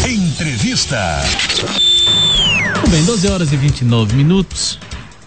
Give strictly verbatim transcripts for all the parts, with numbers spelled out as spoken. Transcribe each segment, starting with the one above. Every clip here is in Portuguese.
Entrevista. Muito bem, doze horas e vinte e nove minutos.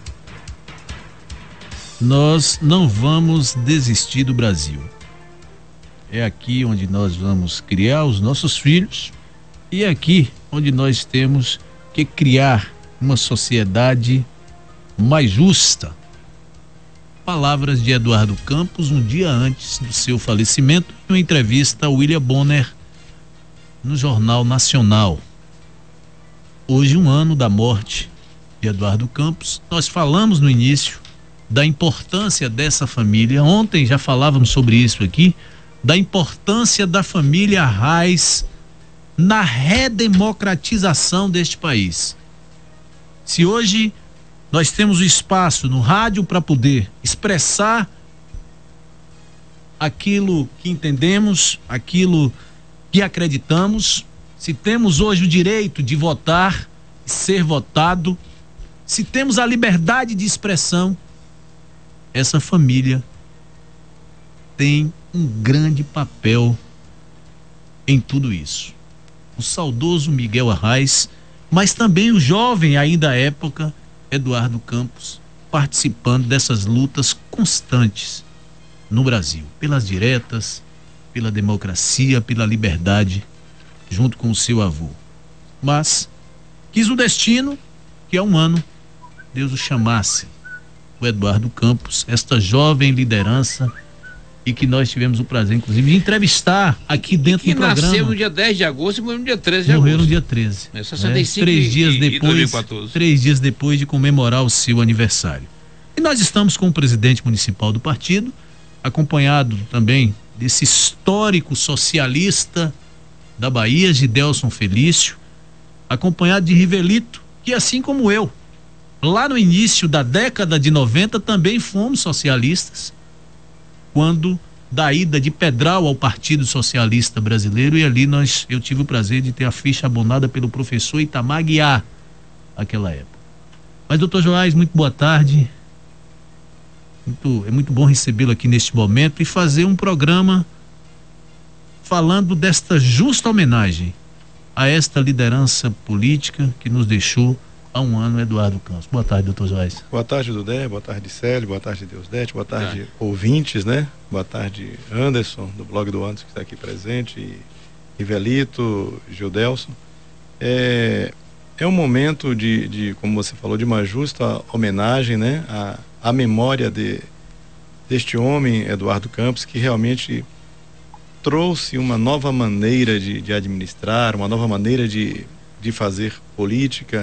Nós não vamos desistir do Brasil. É aqui onde nós vamos criar os nossos filhos e é aqui onde nós temos que criar uma sociedade mais justa. Palavras de Eduardo Campos um dia antes do seu falecimento, em uma entrevista a William Bonner no Jornal Nacional. Hoje, um ano da morte de Eduardo Campos. Nós falamos no início da importância dessa família. Ontem já falávamos sobre isso aqui, da importância da família Arraes na redemocratização deste país. Se hoje nós temos o espaço no rádio para poder expressar aquilo que entendemos, aquilo que acreditamos, se temos hoje o direito de votar e ser votado, se temos a liberdade de expressão, essa família tem um grande papel em tudo isso. O saudoso Miguel Arraes, mas também o jovem ainda à época Eduardo Campos, participando dessas lutas constantes no Brasil, pelas diretas, pela democracia, pela liberdade, junto com o seu avô. Mas quis o destino que há um ano Deus o chamasse, o Eduardo Campos, esta jovem liderança, e que nós tivemos o prazer, inclusive, de entrevistar aqui dentro do programa. Que nasceu no dia dez de agosto e morreu no dia treze de agosto. Morreu no dia treze. É, sessenta e cinco é, três dias e, depois, e dois mil e quatorze. Três dias depois de comemorar o seu aniversário. E nós estamos com o presidente municipal do partido, acompanhado também desse histórico socialista da Bahia, Gidelson Felício, acompanhado de Rivelito, que assim como eu, lá no início da década de noventa também fomos socialistas, quando da ida de Pedral ao Partido Socialista Brasileiro, e ali nós, eu tive o prazer de ter a ficha abonada pelo professor Itamar Guiar naquela época. Mas, doutor Joás, muito boa tarde. Muito, é muito bom recebê-lo aqui neste momento e fazer um programa falando desta justa homenagem a esta liderança política que nos deixou há um ano, Eduardo Campos. Boa tarde, doutor Joás. Boa tarde, Dudé, boa tarde, Célio, boa tarde, Deusdete, boa tarde, é. ouvintes, né? Boa tarde, Anderson, do blog do Anderson, que está aqui presente, e Rivelito, Gildelson. É, é um momento de, de, como você falou, de uma justa homenagem, né? A, a memória de, deste homem, Eduardo Campos, que realmente trouxe uma nova maneira de, de administrar, uma nova maneira de, de fazer política.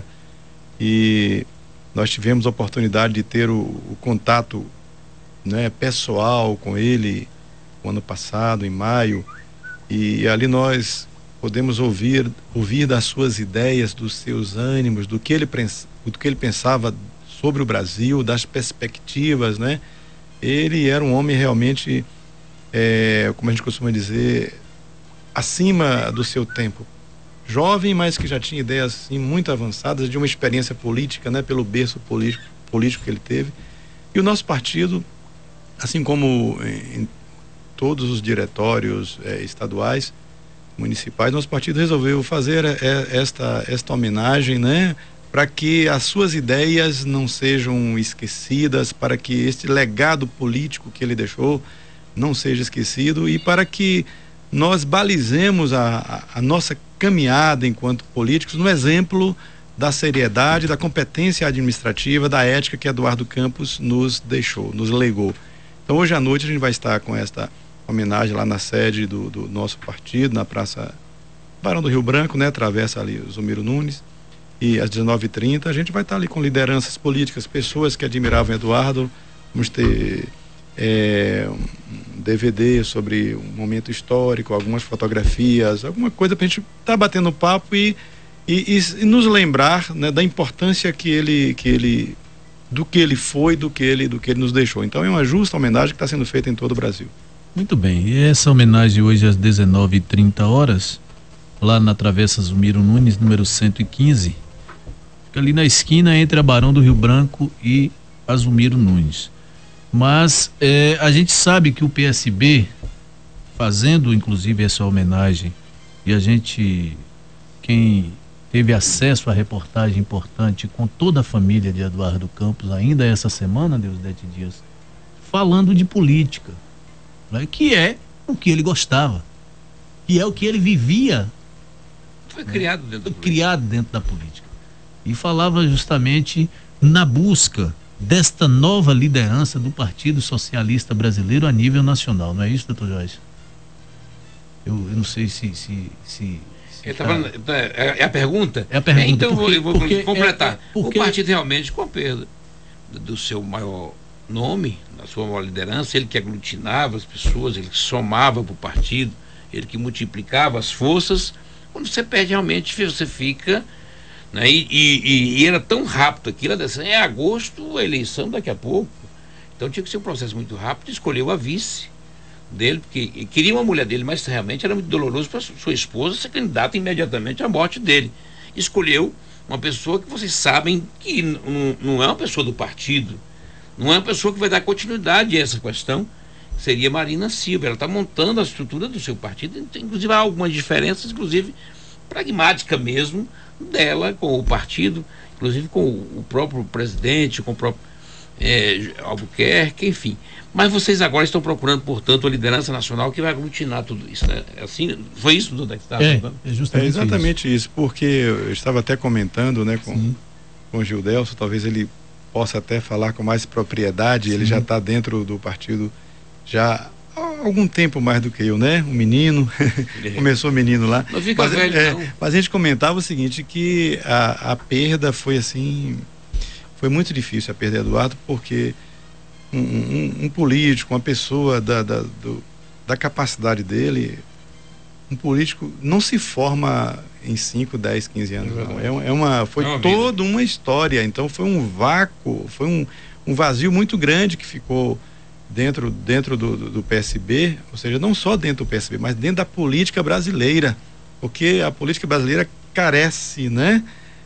E nós tivemos a oportunidade de ter o, o contato, né, pessoal com ele no ano passado, em maio, e ali nós podemos ouvir, ouvir das suas ideias, dos seus ânimos, do que ele, do que ele pensava sobre o Brasil, das perspectivas, né? Ele era um homem realmente, é, como a gente costuma dizer, acima do seu tempo. Jovem, mas que já tinha ideias assim, muito avançadas, de uma experiência política, né, pelo berço político, político que ele teve. E o nosso partido, assim como em todos os diretórios eh, estaduais, municipais, nosso partido resolveu fazer eh, esta, esta homenagem, né, para que as suas ideias não sejam esquecidas, para que este legado político que ele deixou não seja esquecido e para que nós balizemos a, a, a nossa caminhada enquanto políticos no exemplo da seriedade, da competência administrativa, da ética que Eduardo Campos nos deixou, nos legou. Então hoje à noite a gente vai estar com esta homenagem lá na sede do, do nosso partido, na Praça Barão do Rio Branco, né? Travessa ali o Zumiro Nunes, e às dezenove e trinta a gente vai estar ali com lideranças políticas, pessoas que admiravam Eduardo. Vamos ter É, um D V D sobre um momento histórico, algumas fotografias, alguma coisa para a gente estar tá batendo papo e, e, e nos lembrar, né, da importância que ele, que ele, do que ele foi, do que ele, do que ele nos deixou. Então é uma justa homenagem que está sendo feita em todo o Brasil. Muito bem, e essa homenagem hoje às dezenove e trinta horas, lá na Travessa Zumiro Nunes, número cento e quinze, fica ali na esquina entre a Barão do Rio Branco e a Zumiro Nunes. Mas é, a gente sabe que o P S B, fazendo inclusive essa homenagem, e a gente quem teve acesso à reportagem importante com toda a família de Eduardo Campos, ainda essa semana, Deusdete Dias, falando de política, né? Que é o que ele gostava, que é o que ele vivia. Foi criado dentro da política. criado dentro da política. E falava justamente na busca desta nova liderança do Partido Socialista Brasileiro a nível nacional. Não é isso, doutor Joyce? Eu, eu não sei se... se, se, se Ele tá... tá falando, é a pergunta? É a pergunta. É, então porque, eu vou, eu vou porque, completar. É, é, porque... O partido realmente, com a perda do seu maior nome, da sua maior liderança, ele que aglutinava as pessoas, ele que somava para o partido, ele que multiplicava as forças. Quando você perde realmente, você fica, né, e, e, e era tão rápido aquilo, é agosto, a eleição daqui a pouco, então tinha que ser um processo muito rápido. Escolheu a vice dele, porque queria uma mulher dele, mas realmente era muito doloroso para sua esposa ser candidata imediatamente à morte dele. Escolheu uma pessoa que vocês sabem que não, não é uma pessoa do partido, não é uma pessoa que vai dar continuidade a essa questão, seria Marina Silva. Ela está montando a estrutura do seu partido, inclusive há algumas diferenças, inclusive pragmática mesmo, dela com o partido, inclusive com o próprio presidente, com o próprio é, Albuquerque, enfim. Mas vocês agora estão procurando, portanto, a liderança nacional que vai aglutinar tudo isso, né? Assim, foi isso, Duda, que você estava é, falando? é justamente é exatamente isso. isso, porque eu estava até comentando, né, com, com o Gildelso, talvez ele possa até falar com mais propriedade. Sim. Ele já está dentro do partido já há algum tempo mais do que eu, né? Um menino, é. Começou menino lá. Não fica mas, velho, é, não. Mas a gente comentava o seguinte, que a, a perda foi assim, foi muito difícil a perda de Eduardo, porque um, um, um político, uma pessoa da, da, do, da capacidade dele, um político não se forma em cinco, dez, quinze anos, não. É, é uma, foi é uma toda uma história. Então foi um vácuo, foi um, um vazio muito grande que ficou dentro, dentro do, do, do P S B, ou seja, não só dentro do P S B, mas dentro da política brasileira, porque a política brasileira carece, né,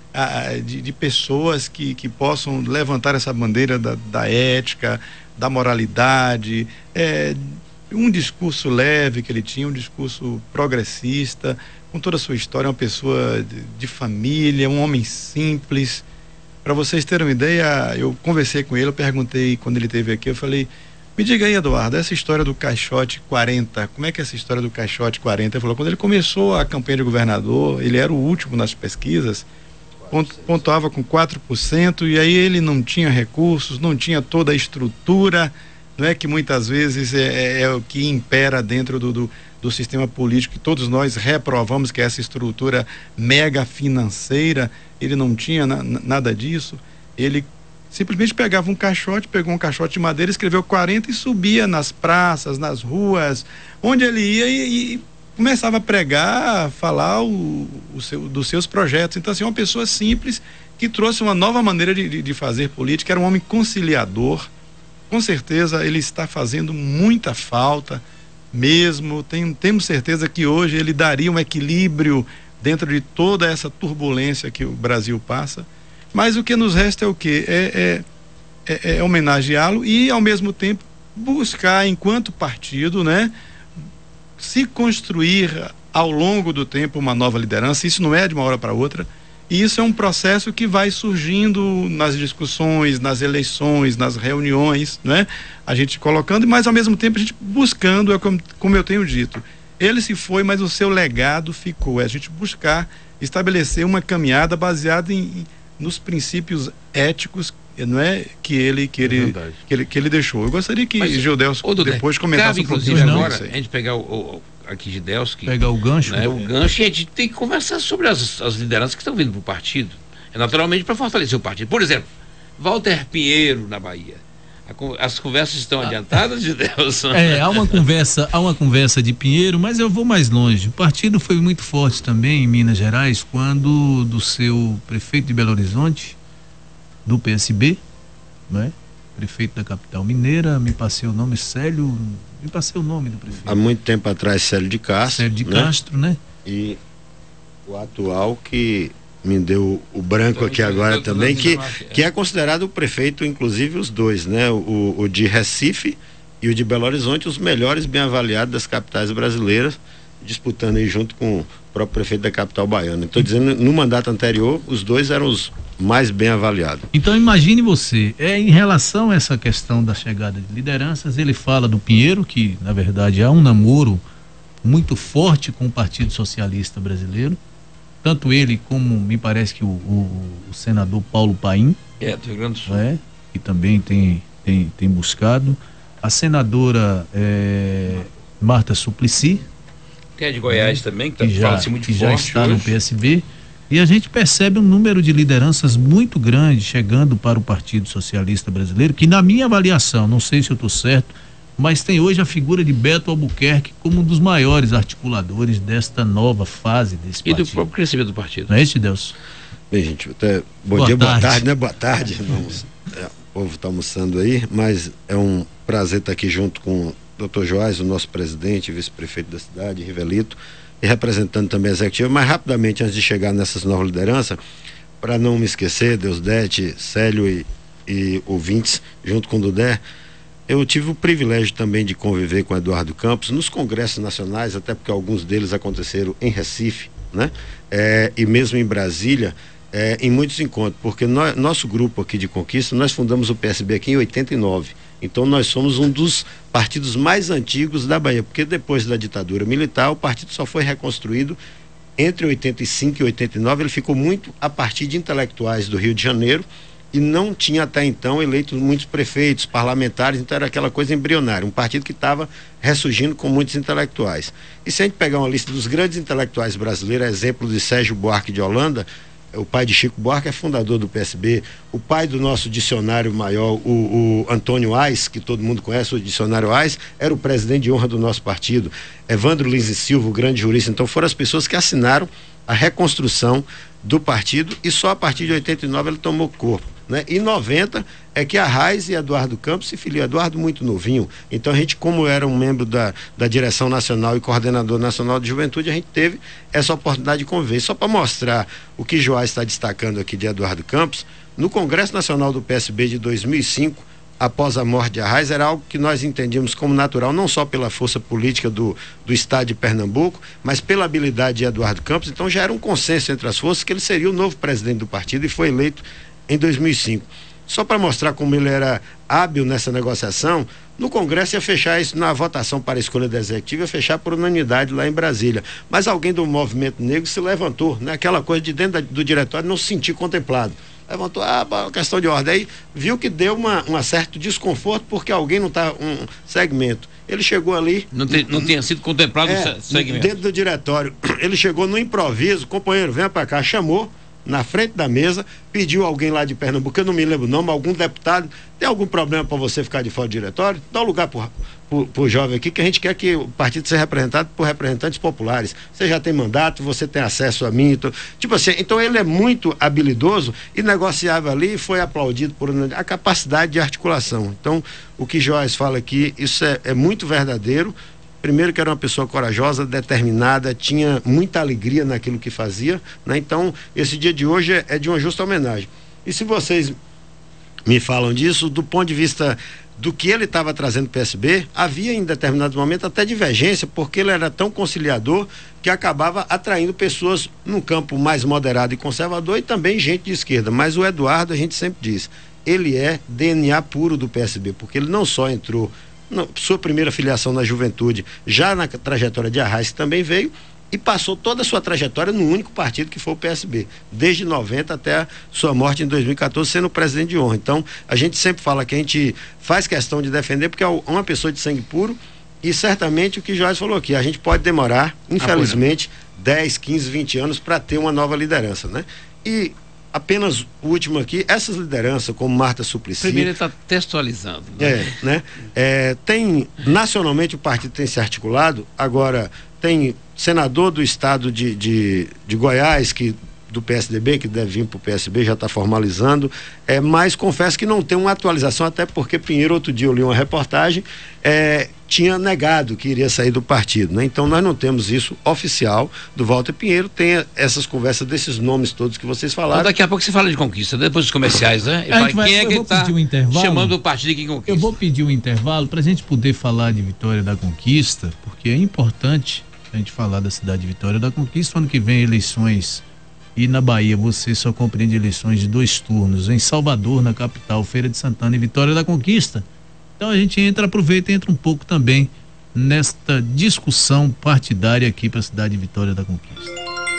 a, de, de pessoas que, que possam levantar essa bandeira da, da ética, da moralidade, é, um discurso leve que ele tinha, um discurso progressista, com toda a sua história, uma pessoa de, de família, um homem simples. Para vocês terem uma ideia, eu conversei com ele, eu perguntei quando ele esteve aqui, eu falei, me diga aí, Eduardo, essa história do Caixote quarenta, como é que é essa história do Caixote quarenta? Ele falou, quando ele começou a campanha de governador, ele era o último nas pesquisas, pontuava com quatro por cento, e aí ele não tinha recursos, não tinha toda a estrutura, não é, que muitas vezes é, é, é o que impera dentro do, do, do sistema político, que todos nós reprovamos, que é essa estrutura mega financeira. Ele não tinha na, nada disso. Ele simplesmente pegava um caixote, pegou um caixote de madeira, escreveu quarenta e subia nas praças, nas ruas, onde ele ia e, e começava a pregar, falar o, o seu, dos seus projetos. Então, assim, uma pessoa simples que trouxe uma nova maneira de, de, de fazer política. Era um homem conciliador. Com certeza ele está fazendo muita falta mesmo. Tem, temos certeza que hoje ele daria um equilíbrio dentro de toda essa turbulência que o Brasil passa. Mas o que nos resta é o quê? É, é, é, é homenageá-lo e, ao mesmo tempo, buscar, enquanto partido, né, se construir ao longo do tempo uma nova liderança. Isso não é de uma hora para outra. E isso é um processo que vai surgindo nas discussões, nas eleições, nas reuniões, né? A gente colocando, mas ao mesmo tempo a gente buscando, é como, como eu tenho dito, ele se foi, mas o seu legado ficou. É a gente buscar estabelecer uma caminhada baseada em, nos princípios éticos, não é, que ele que ele, é que ele que ele deixou. Eu gostaria que Gildelso depois comentasse um pouquinho agora a gente pegar o, o aqui Gildelso, pegar o gancho, né, o gancho, e a gente tem que conversar sobre as, as lideranças que estão vindo para o partido, é naturalmente para fortalecer o partido. Por exemplo, Walter Pinheiro na Bahia. A, as conversas estão ah. adiantadas, Gildelso? É, há uma conversa, há uma conversa de Pinheiro, mas eu vou mais longe. O partido foi muito forte também em Minas Gerais quando do seu prefeito de Belo Horizonte, do P S B, né? Prefeito da capital mineira, me passei o nome, Célio, me passei o nome do prefeito. Há muito tempo atrás, Célio de Castro. Célio de né? Castro, né? E o atual que me deu o branco então, aqui agora eu, também, que, que é considerado o prefeito, inclusive os dois, né? O, o de Recife e o de Belo Horizonte, os melhores bem avaliados das capitais brasileiras, disputando aí junto com próprio prefeito da capital baiana. Estou dizendo, no mandato anterior, os dois eram os mais bem avaliados. Então imagine você, é, em relação a essa questão da chegada de lideranças, ele fala do Pinheiro, que na verdade há um namoro muito forte com o Partido Socialista Brasileiro, tanto ele como me parece que o, o, o senador Paulo Paim, é, do Rio Grande do Sul, é, que também tem, tem, tem buscado, a senadora é, Marta Suplicy, que é de Goiás é, também, que, que, já, fala-se muito que forte já está hoje. no P S B, e a gente percebe um número de lideranças muito grande chegando para o Partido Socialista Brasileiro, que na minha avaliação, não sei se eu estou certo, mas tem hoje a figura de Beto Albuquerque como um dos maiores articuladores desta nova fase desse e partido. E do próprio crescimento do partido. Não é isso, Deus? Bem, gente, até bom boa dia, tarde. boa tarde, né? Boa tarde. Vamos, é, o povo está almoçando aí, mas é um prazer estar aqui junto com o doutor Joás, o nosso presidente, vice-prefeito da cidade, Rivelito, e representando também a executiva. Mas rapidamente, antes de chegar nessas novas lideranças, para não me esquecer, Deusdete, Célio e, e ouvintes, junto com o Dudé, eu tive o privilégio também de conviver com Eduardo Campos nos congressos nacionais, até porque alguns deles aconteceram em Recife, né? É, e mesmo em Brasília, é, em muitos encontros, porque nós, nosso grupo aqui de Conquista, nós fundamos o P S B aqui em oitenta e nove, então nós somos um dos partidos mais antigos da Bahia, porque depois da ditadura militar o partido só foi reconstruído entre oitenta e cinco e oitenta e nove, ele ficou muito a partir de intelectuais do Rio de Janeiro e não tinha até então eleito muitos prefeitos, parlamentares, então era aquela coisa embrionária, um partido que estava ressurgindo com muitos intelectuais. E se a gente pegar uma lista dos grandes intelectuais brasileiros, exemplo de Sérgio Buarque de Holanda, o pai de Chico Buarque é fundador do P S B, o pai do nosso dicionário maior, o, o Antônio Ais, que todo mundo conhece, o dicionário Ais, era o presidente de honra do nosso partido, Evandro Lins e Silva, o grande jurista, então foram as pessoas que assinaram a reconstrução do partido e só a partir de oitenta e nove ele tomou corpo, né? Em noventa é que a Raiz e Eduardo Campos se filiam, Eduardo muito novinho, então a gente, como era um membro da, da direção nacional e coordenador nacional de juventude, a gente teve essa oportunidade de conviver. Só para mostrar o que Joás está destacando aqui de Eduardo Campos, no Congresso Nacional do P S B de dois mil e cinco, após a morte de Arraes, era algo que nós entendíamos como natural, não só pela força política do, do estado de Pernambuco, mas pela habilidade de Eduardo Campos. Então já era um consenso entre as forças que ele seria o novo presidente do partido e foi eleito em dois mil e cinco. Só para mostrar como ele era hábil nessa negociação, no Congresso ia fechar isso na votação para a escolha da executiva, ia fechar por unanimidade lá em Brasília. Mas alguém do movimento negro se levantou, né? Aquela coisa de dentro da, do diretório não se sentir contemplado. Levantou, ah, questão de ordem. Aí viu que deu uma, um certo desconforto porque alguém não está, um segmento. Ele chegou ali. Não, tem, não tinha sido contemplado é, o segmento. Dentro do diretório. Ele chegou no improviso, companheiro, venha para cá, chamou na frente da mesa, pediu alguém lá de Pernambuco, eu não me lembro o nome, algum deputado, tem algum problema para você ficar de fora do diretório? Dá um lugar pro, pro, pro jovem aqui, que a gente quer que o partido seja representado por representantes populares. Você já tem mandato, você tem acesso a mim, então, tipo assim, então ele é muito habilidoso e negociava ali e foi aplaudido por a capacidade de articulação. Então, o que Joás fala aqui, isso é, é muito verdadeiro. Primeiro que era uma pessoa corajosa, determinada, tinha muita alegria naquilo que fazia, né? Então, esse dia de hoje é, é de uma justa homenagem. E se vocês me falam disso, do ponto de vista do que ele estava trazendo para o P S B, havia em determinados momentos até divergência, porque ele era tão conciliador que acabava atraindo pessoas num campo mais moderado e conservador e também gente de esquerda. Mas o Eduardo, a gente sempre diz, ele é D N A puro do P S B, porque ele não só entrou Não, sua primeira filiação na juventude, já na trajetória de Arraes, que também veio, e passou toda a sua trajetória no único partido que foi o P S B, desde noventa até a sua morte em dois mil e quatorze, sendo presidente de honra. Então, a gente sempre fala que a gente faz questão de defender, porque é uma pessoa de sangue puro, e certamente o que Jorge falou aqui, a gente pode demorar, infelizmente, dez, quinze, vinte anos para ter uma nova liderança, né? E apenas o último aqui, essas lideranças como Marta Suplicy. Primeiro ele está textualizando. Né? É, né? É, tem, nacionalmente o partido tem se articulado, agora tem senador do estado de, de, de Goiás, que do P S D B, que deve vir para o P S B, já está formalizando, é, mas confesso que não tem uma atualização, até porque Pinheiro, outro dia eu li uma reportagem, é, tinha negado que iria sair do partido, né? Então nós não temos isso oficial do Walter Pinheiro, tem essas conversas desses nomes todos que vocês falaram. Então, daqui a pouco você fala de Conquista, depois dos comerciais, né? A gente vai, quem é que está um chamando o partido aqui em Conquista? Eu vou pedir um intervalo para a gente poder falar de Vitória da Conquista, porque é importante a gente falar da cidade de Vitória da Conquista. Ano que vem eleições, e na Bahia você só compreende eleições de dois turnos, em Salvador, na capital, Feira de Santana e Vitória da Conquista. Então a gente entra, aproveita e entra um pouco também nesta discussão partidária aqui para a cidade de Vitória da Conquista.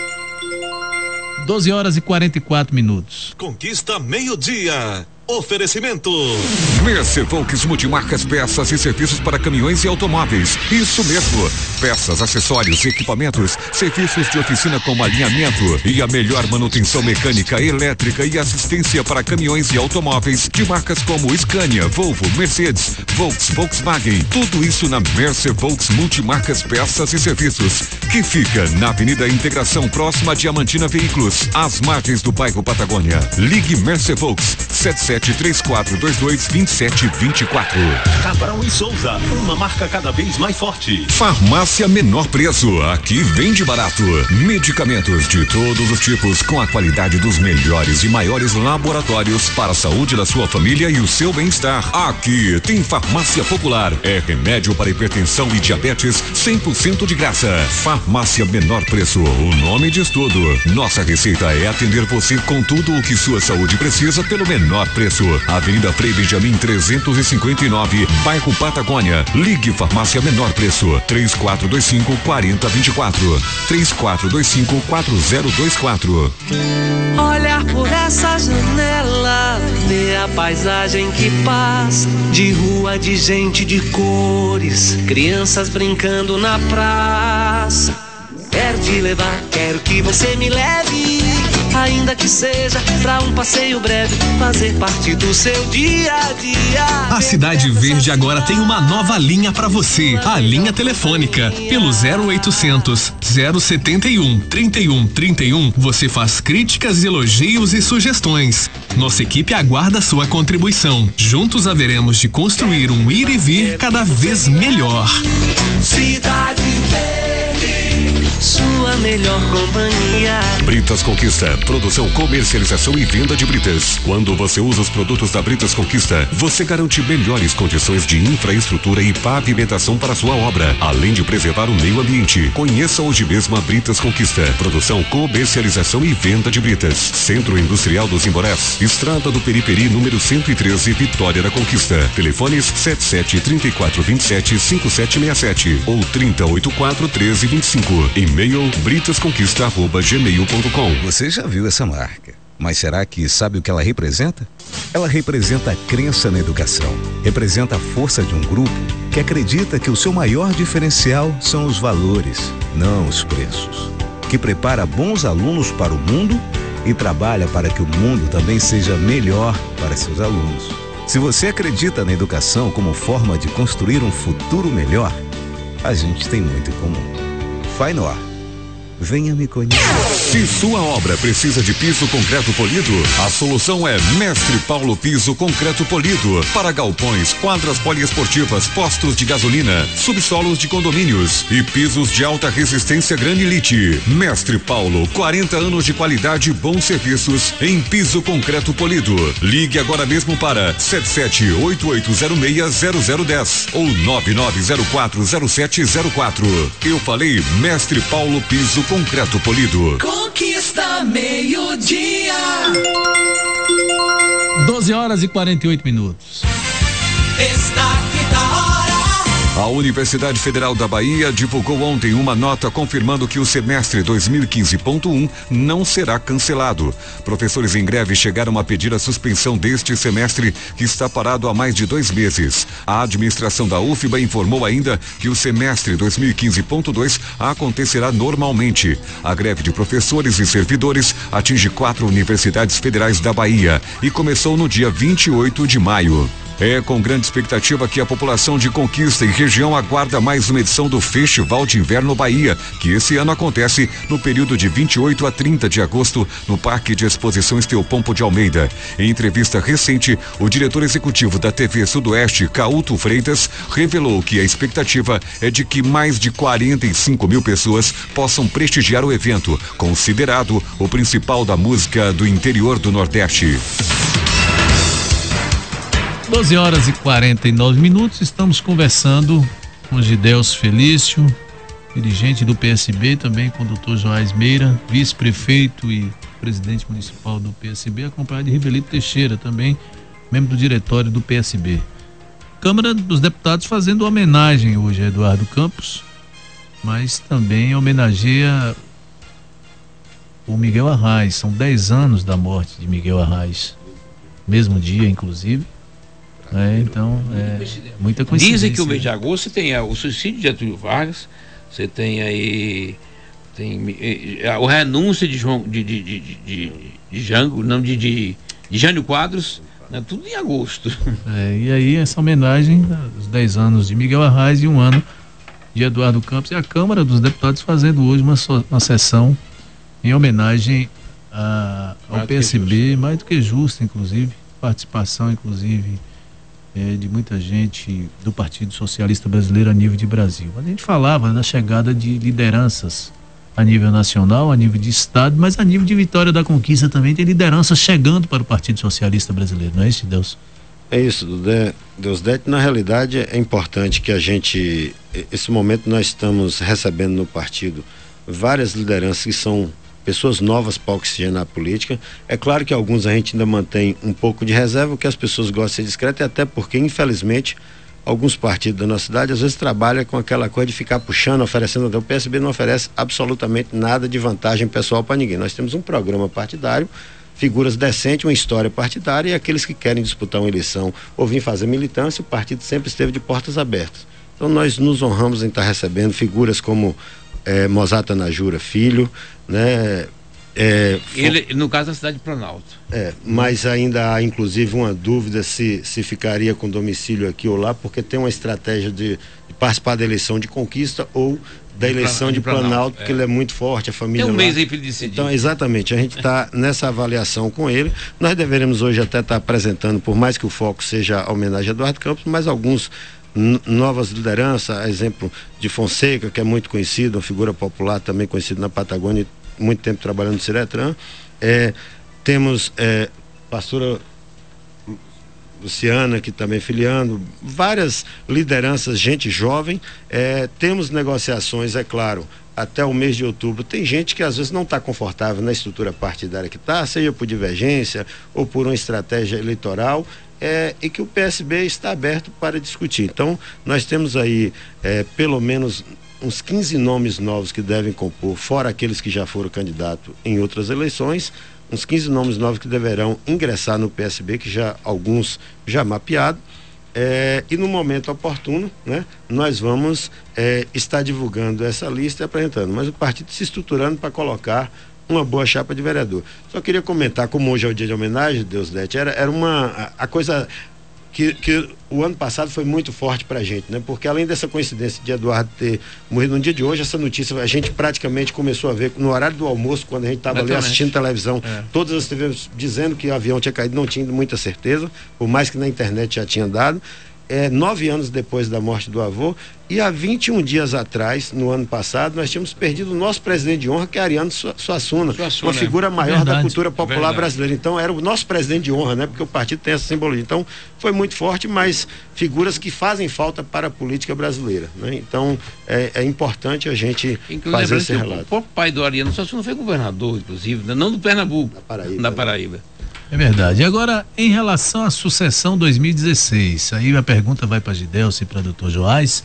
doze horas e quarenta e quatro minutos. Conquista meio-dia. Oferecimento Mercevolks Multimarcas, peças e serviços para caminhões e automóveis. Isso mesmo, peças, acessórios, equipamentos, serviços de oficina como alinhamento e a melhor manutenção mecânica, elétrica e assistência para caminhões e automóveis de marcas como Scania, Volvo, Mercedes, Volks, Volkswagen. Tudo isso na Mercevolks Multimarcas, peças e serviços, que fica na Avenida Integração, próxima a Diamantina Veículos, às margens do bairro Patagônia. Ligue Mercevolks sete sete três quatro dois dois dois sete dois quatro. Cabral e Souza, uma marca cada vez mais forte. Farmácia Menor Preço, aqui vende barato. Medicamentos de todos os tipos com a qualidade dos melhores e maiores laboratórios para a saúde da sua família e o seu bem-estar. Aqui tem Farmácia Popular, é remédio para hipertensão e diabetes cem por cento de graça. Farmácia Menor Preço, o nome diz tudo. Nossa receita é atender você com tudo o que sua saúde precisa pelo menor preço. Avenida Frei Benjamin trezentos e cinquenta e nove, bairro Patagônia. Ligue Farmácia Menor Preço, três quatro dois cinco, quatro zero dois quatro, três quatro dois cinco, quatro zero dois quatro. Olhar por essa janela, ver a paisagem que passa, de rua, de gente, de cores, crianças brincando na praça. Quero te levar, quero que você me leve, ainda que seja pra um passeio breve, fazer parte do seu dia a dia. A Cidade Verde agora tem uma nova linha pra você, a linha telefônica. Pelo zero oitocentos, zero setenta e um, trinta e um, trinta e um, você faz críticas, elogios e sugestões. Nossa equipe aguarda sua contribuição. Juntos haveremos de construir um ir e vir cada vez melhor. Cidade Verde, sua melhor companhia. Britas Conquista, produção, comercialização e venda de britas. Quando você usa os produtos da Britas Conquista, você garante melhores condições de infraestrutura e pavimentação para sua obra, além de preservar o meio ambiente. Conheça hoje mesmo a Britas Conquista, produção, comercialização e venda de britas. Centro Industrial dos Imborés, Estrada do Periperi, número cento e treze, Vitória da Conquista. Telefones sete sete, trinta e quatro, vinte e sete, cinquenta e sete sessenta e sete ou trinta, oitenta e quatro, treze, vinte e cinco. E-mail britasconquista arroba gmail ponto com. Você já viu essa marca, mas será que sabe o que ela representa? Ela representa a crença na educação, representa a força de um grupo que acredita que o seu maior diferencial são os valores, não os preços, que prepara bons alunos para o mundo e trabalha para que o mundo também seja melhor para seus alunos. Se você acredita na educação como forma de construir um futuro melhor, a gente tem muito em comum. Fainor, venha me conhecer. Se sua obra precisa de piso concreto polido, a solução é Mestre Paulo Piso Concreto Polido. Para galpões, quadras poliesportivas, postos de gasolina, subsolos de condomínios e pisos de alta resistência granilite. Mestre Paulo, quarenta anos de qualidade e bons serviços em piso concreto polido. Ligue agora mesmo para sete sete oito oito zero seis zero zero um zero ou nove nove zero quatro zero sete zero quatro. Eu falei Mestre Paulo Piso Concreto Polido. Conquista meio-dia. doze horas e quarenta e oito minutos. Destaque da hora. A Universidade Federal da Bahia divulgou ontem uma nota confirmando que o semestre dois mil e quinze ponto um não será cancelado. Professores em greve chegaram a pedir a suspensão deste semestre, que está parado há mais de dois meses. A administração da U F B A informou ainda que o semestre dois mil e quinze ponto dois acontecerá normalmente. A greve de professores e servidores atinge quatro universidades federais da Bahia e começou no dia vinte e oito de maio. É com grande expectativa que a população de Conquista e região aguarda mais uma edição do Festival de Inverno Bahia, que esse ano acontece no período de vinte e oito a trinta de agosto no Parque de Exposições Teopompo de Almeida. Em entrevista recente, o diretor executivo da T V Sudoeste, Caúto Freitas, revelou que a expectativa é de que mais de quarenta e cinco mil pessoas possam prestigiar o evento, considerado o principal da música do interior do Nordeste. doze horas e quarenta e nove minutos, estamos conversando com Gideus Felício, dirigente do P S B, também com o doutor Joás Meira, vice-prefeito e presidente municipal do P S B, acompanhado de Rivelito Teixeira, também membro do diretório do P S B. Câmara dos Deputados fazendo homenagem hoje a Eduardo Campos, mas também homenageia o Miguel Arraes. São dez anos da morte de Miguel Arraes, mesmo dia, inclusive. É, então, é muita coincidência. Dizem que o mês de agosto você tem o suicídio de Getúlio Vargas, você tem aí tem o renúncio de João de, de, de, de, de Jango, não de, de, de Jânio Quadros, né, tudo em agosto. É, e aí essa homenagem aos dez anos de Miguel Arraes e um ano de Eduardo Campos, e a Câmara dos Deputados fazendo hoje uma, uma sessão em homenagem a, ao P S B, mais do que justa, inclusive, participação, inclusive, É, de muita gente do Partido Socialista Brasileiro a nível de Brasil. A gente falava da chegada de lideranças a nível nacional, a nível de estado, mas a nível de Vitória da Conquista também tem lideranças chegando para o Partido Socialista Brasileiro, não é isso, Deus? É isso, Deusdete. Na realidade é importante que a gente, esse momento nós estamos recebendo no partido várias lideranças que são pessoas novas para oxigenar a política. É claro que alguns a gente ainda mantém um pouco de reserva, que as pessoas gostam de ser discretas, e até porque, infelizmente, alguns partidos da nossa cidade às vezes trabalham com aquela coisa de ficar puxando, oferecendo. O P S B não oferece absolutamente nada de vantagem pessoal para ninguém. Nós temos um programa partidário, figuras decentes, uma história partidária, e aqueles que querem disputar uma eleição ou vir fazer militância, o partido sempre esteve de portas abertas. Então nós nos honramos em estar recebendo figuras como É, Mosata Najura Filho, né? É, Ele, no caso da cidade de Planalto. É, mas ainda há inclusive uma dúvida se, se ficaria com domicílio aqui ou lá, porque tem uma estratégia de, de participar da eleição de Conquista ou da eleição de, de Planalto, Planalto porque é. ele é muito forte, a família tem um lá. mês aí para ele decidir. Então, exatamente, a gente está nessa avaliação com ele. Nós deveremos hoje até estar tá apresentando, por mais que o foco seja a homenagem a Eduardo Campos, mas alguns novas lideranças, exemplo de Fonseca, que é muito conhecido, uma figura popular também conhecida na Patagônia, muito tempo trabalhando no Ciretran. É, temos é, pastora Luciana, que também filiando, várias lideranças, gente jovem. É, temos negociações, é claro, até o mês de outubro. Tem gente que às vezes não está confortável na estrutura partidária que está, seja por divergência ou por uma estratégia eleitoral. É, e que o P S B está aberto para discutir. Então, nós temos aí é, pelo menos uns quinze nomes novos que devem compor, fora aqueles que já foram candidatos em outras eleições, uns quinze nomes novos que deverão ingressar no P S B, que já alguns já mapeados, é, e no momento oportuno, né, nós vamos é, estar divulgando essa lista e apresentando, mas o partido se estruturando para colocar uma boa chapa de vereador. Só queria comentar, como hoje é o dia de homenagem, Deusdete, era, era uma a, a coisa que, que o ano passado foi muito forte pra gente, né? Porque além dessa coincidência de Eduardo ter morrido no dia de hoje, essa notícia a gente praticamente começou a ver no horário do almoço, quando a gente estava ali assistindo televisão, é. todas as T Vs dizendo que o avião tinha caído, não tinha muita certeza, por mais que na internet já tinha dado. É, nove anos depois da morte do avô, e há vinte e um dias atrás, no ano passado, nós tínhamos perdido o nosso presidente de honra, que é Ariano Suassuna, Suassuna uma figura maior verdade, da cultura popular verdade. brasileira. Então era o nosso presidente de honra, né? Porque o partido tem essa simbologia. Então foi muito forte, mas figuras que fazem falta para a política brasileira, né? Então é, é importante a gente inclusive, fazer esse relato. O próprio pai do Ariano Suassuna foi governador, inclusive, não do Pernambuco, da Paraíba. Da Paraíba. É verdade. E agora, em relação à sucessão dois mil e dezesseis, aí a pergunta vai para Gidelcio e para doutor Joás.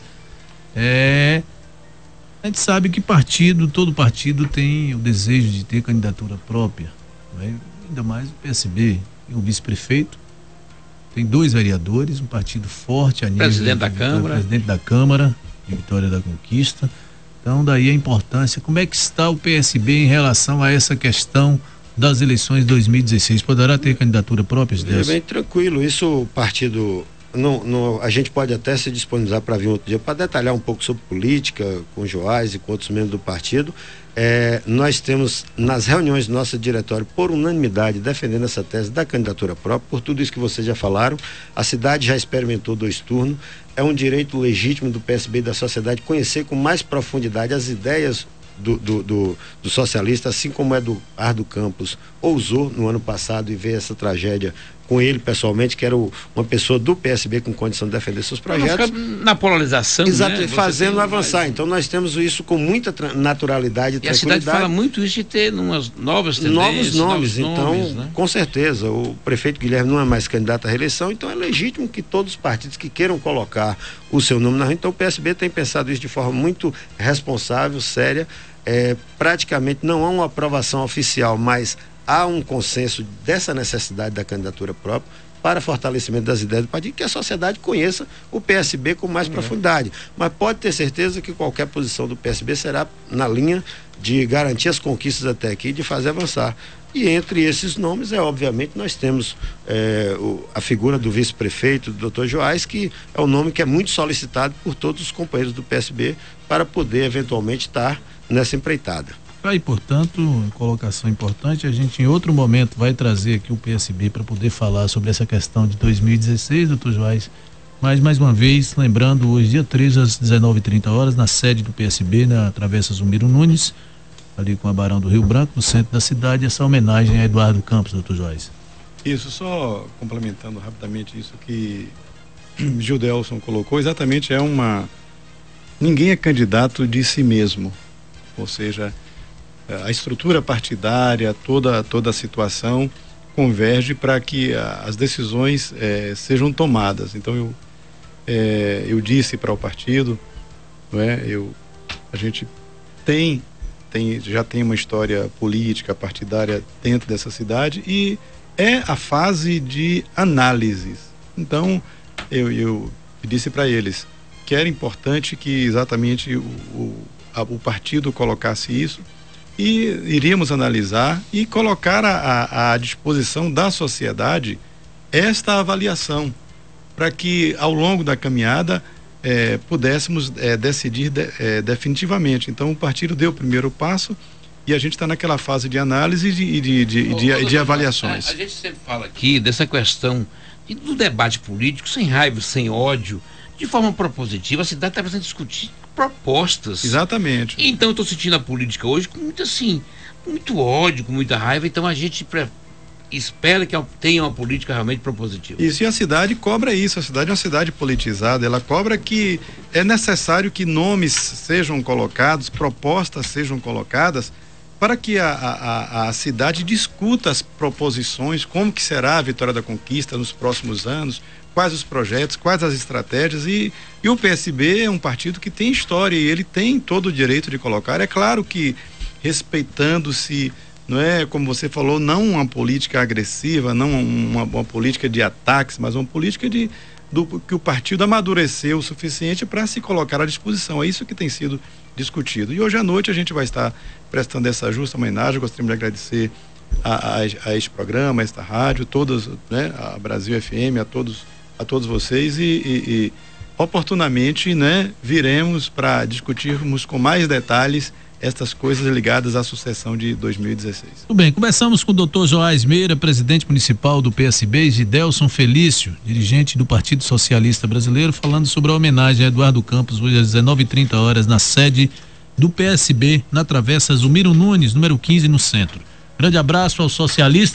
É, a gente sabe que partido, todo partido tem o desejo de ter candidatura própria, né? Ainda mais o P S B, tem um vice-prefeito, tem dois vereadores, um partido forte a nível presidente da Câmara, presidente da Câmara de Vitória da Conquista. Então, daí a importância. Como é que está o P S B em relação a essa questão das eleições de dois mil e dezesseis? Poderá ter candidatura própria? É bem tranquilo, isso o partido, não, não, a gente pode até se disponibilizar para vir outro dia para detalhar um pouco sobre política com o Joás e com outros membros do partido. É, nós temos nas reuniões do nosso diretório, por unanimidade, defendendo essa tese da candidatura própria, por tudo isso que vocês já falaram. A cidade já experimentou dois turnos, é um direito legítimo do P S B e da sociedade conhecer com mais profundidade as ideias Do, do, do, do socialista, assim como Eduardo Campos ousou no ano passado e ver essa tragédia com ele pessoalmente, que era o, uma pessoa do P S B com condição de defender seus projetos. Na polarização, exato, né? Fazendo avançar. Mais... Então nós temos isso com muita naturalidade e, e tranquilidade. A cidade fala muito isso de ter umas novas tendências, novos nomes. Novos então, nomes, né? Com certeza, o prefeito Guilherme não é mais candidato à reeleição, então é legítimo que todos os partidos que queiram colocar o seu nome na rua. Então o P S B tem pensado isso de forma muito responsável, séria. É, praticamente não há uma aprovação oficial, mas há um consenso dessa necessidade da candidatura própria para fortalecimento das ideias do partido, que a sociedade conheça o P S B com mais é. profundidade. Mas pode ter certeza que qualquer posição do P S B será na linha de garantir as conquistas até aqui e de fazer avançar. E entre esses nomes, é obviamente, nós temos é, o, a figura do vice-prefeito, do doutor Joás, que é um nome que é muito solicitado por todos os companheiros do P S B para poder eventualmente estar nessa empreitada. Aí, portanto, colocação importante, a gente em outro momento vai trazer aqui o P S B para poder falar sobre essa questão de dois mil e dezesseis, doutor Joás, mas mais uma vez, lembrando, hoje dia treze às dezenove e trinta horas, na sede do P S B, na Travessa Zumiro Nunes, ali com a Barão do Rio Branco, no centro da cidade, essa homenagem a Eduardo Campos, doutor Joás. Isso, só complementando rapidamente isso que Gildelson colocou, exatamente é uma... Ninguém é candidato de si mesmo, ou seja, a estrutura partidária, toda, toda a situação converge para que a, as decisões eh, sejam tomadas. Então eu, eh, eu disse para o partido, não é? eu, a gente tem, tem, já tem uma história política partidária dentro dessa cidade e é a fase de análises. Então eu, eu disse para eles que era importante que exatamente o, o o partido colocasse isso e iríamos analisar e colocar à disposição da sociedade esta avaliação para que ao longo da caminhada eh, pudéssemos eh, decidir de, eh, definitivamente. Então o partido deu o primeiro passo e a gente está naquela fase de análise e de, de, de, de, de avaliações. A, a gente sempre fala aqui dessa questão de, do debate político sem raiva, sem ódio, de forma propositiva. A cidade está precisando discutir propostas. Exatamente. Então eu estou sentindo a política hoje com muito assim, com muito ódio, com muita raiva, então a gente pre... espera que tenha uma política realmente propositiva. Isso, e a cidade cobra isso, a cidade é uma cidade politizada, ela cobra que é necessário que nomes sejam colocados, propostas sejam colocadas, para que a, a, a cidade discuta as proposições, como que será a Vitória da Conquista nos próximos anos, quais os projetos, quais as estratégias, e, e o P S B é um partido que tem história e ele tem todo o direito de colocar. É claro que respeitando-se, não é, como você falou, não uma política agressiva, não uma, uma política de ataques, mas uma política de do, que o partido amadureceu o suficiente para se colocar à disposição. É isso que tem sido discutido. E hoje à noite a gente vai estar prestando essa justa homenagem. Eu gostaria de agradecer a, a, a este programa, a esta rádio, todas, né, a Brasil F M, a todos a todos vocês e, e, e oportunamente, né, viremos para discutirmos com mais detalhes estas coisas ligadas à sucessão de dois mil e dezesseis. Tudo bem, começamos com o doutor Joás Meira, presidente municipal do P S B, e Gidelson Felício, dirigente do Partido Socialista Brasileiro, falando sobre a homenagem a Eduardo Campos, hoje às dezenove e trinta horas, na sede do P S B, na Travessa Zumiro Nunes, número quinze, no centro. Grande abraço ao socialista.